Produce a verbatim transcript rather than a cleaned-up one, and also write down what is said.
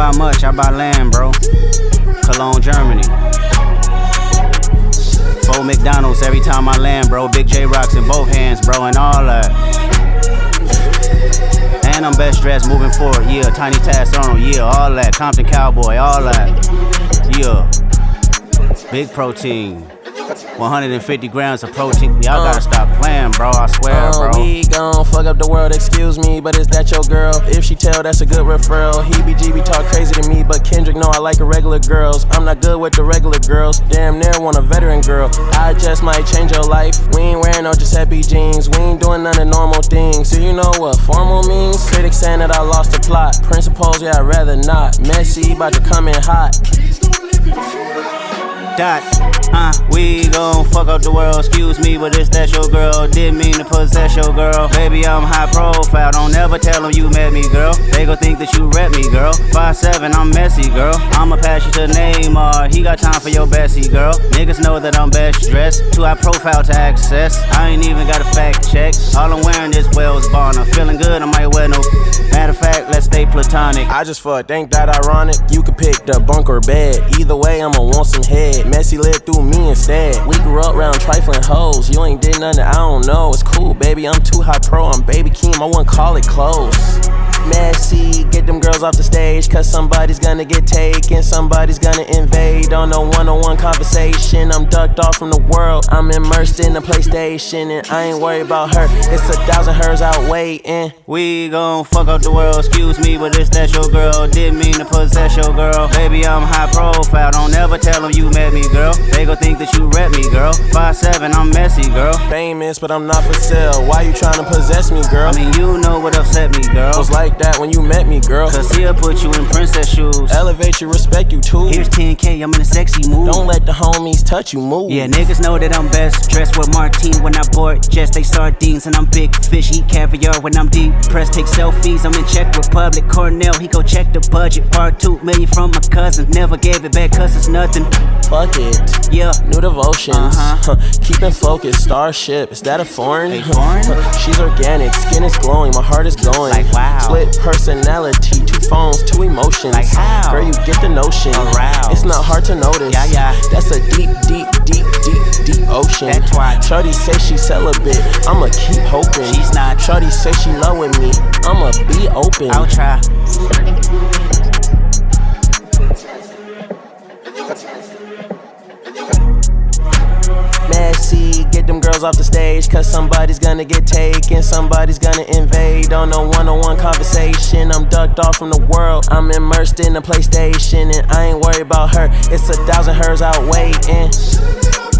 buy much, I buy land, bro. Cologne, Germany. Four McDonald's every time I land, bro. Big J Rocks in both hands, bro, and all that. And I'm best dressed moving forward, yeah. Tiny Task Arnold, yeah, all that. Compton Cowboy, all that. Yeah. Big protein. one hundred fifty grams of protein. Y'all gotta stop playing, bro. I swear, uh, bro. We gon' fuck up the world, excuse me, but is that your girl? If she tell, that's a good referral. He B G B talk crazy to me, but Kendrick know I like the regular girls. I'm not good with the regular girls. Damn near want a veteran girl. I just might change your life. We ain't wearing no Giuseppe jeans. We ain't doing none of normal things. Do you know what formal means? Critics saying that I lost the plot. Principles, yeah, I'd rather not. Messy, about to come in hot. Dot, uh, we gon' fuck up the world, excuse me, but it's that your girl. Didn't mean to possess your girl. Baby, I'm high profile, don't ever tell them you met me, girl. They gon' think that you rep me, girl. five seven, I'm messy, girl. I'ma pass you to Neymar, he got time for your Bessie, girl. Niggas know that I'm best dressed, too high profile to access. I ain't even got a fact check. All I'm wearing is Wells Bonner. Feeling good, I might wear no. Matter of fact, let's stay platonic. I just fucked, ain't that ironic? You could pick the bunk or bed. Either way, I'ma want some head. Messy lived through me instead. We grew up round trifling hoes. You ain't did nothing, I don't know. It's cool, baby, I'm too high pro. I'm Baby Keem, I wouldn't call it close. Messy, get them girls off the stage, cause somebody's gonna get taken, somebody's gonna invade on a one-on-one conversation. I'm ducked off from the world, I'm immersed in the PlayStation, and I ain't worried about her, it's a thousand hers out waiting. We gon' fuck up the world, excuse me, but it's that your girl. Didn't mean to possess your girl. Baby, I'm high profile, don't ever tell them you met me, girl. They gon' think that you rep me, girl. five seven, I'm messy, girl. Famous, but I'm not for sale, why you tryna possess me, girl? I mean, you know what upset me, girl. Was like that when you met me, girl. Cause he'll put you in princess shoes. Elevate you, respect you too. Here's ten K, I'm in a sexy mood. Don't let the homies touch you, move. Yeah, niggas know that I'm best dressed with Martine. When I board jets, they sardines. And I'm big fish, eat caviar when I'm deep pressed. Take selfies, I'm in Czech Republic. Cornell, he go check the budget. Bar two million from my cousin. Never gave it back cause it's nothing. Fuck it, yeah. New devotions, uh-huh. Keeping focused, Starship, is that a foreign? Hey, foreign? She's organic, skin is glowing, my heart is going. Like wow. Split personality, two phones, two emotions. Like how? Girl, you get the notion. Aroused. It's not hard to notice. Yeah, yeah. That's a deep, deep, deep, deep, deep ocean. That's why. Shorty say she celibate, I'ma keep hoping. She's not. Shorty say she loving me, I'ma be open. I'll try. Messy, get them girls off the stage, cause somebody's gonna get taken, somebody's gonna invade on a one-on-one conversation. I'm ducked off from the world, I'm immersed in the PlayStation, and I ain't worried about her, it's a thousand hers out waiting.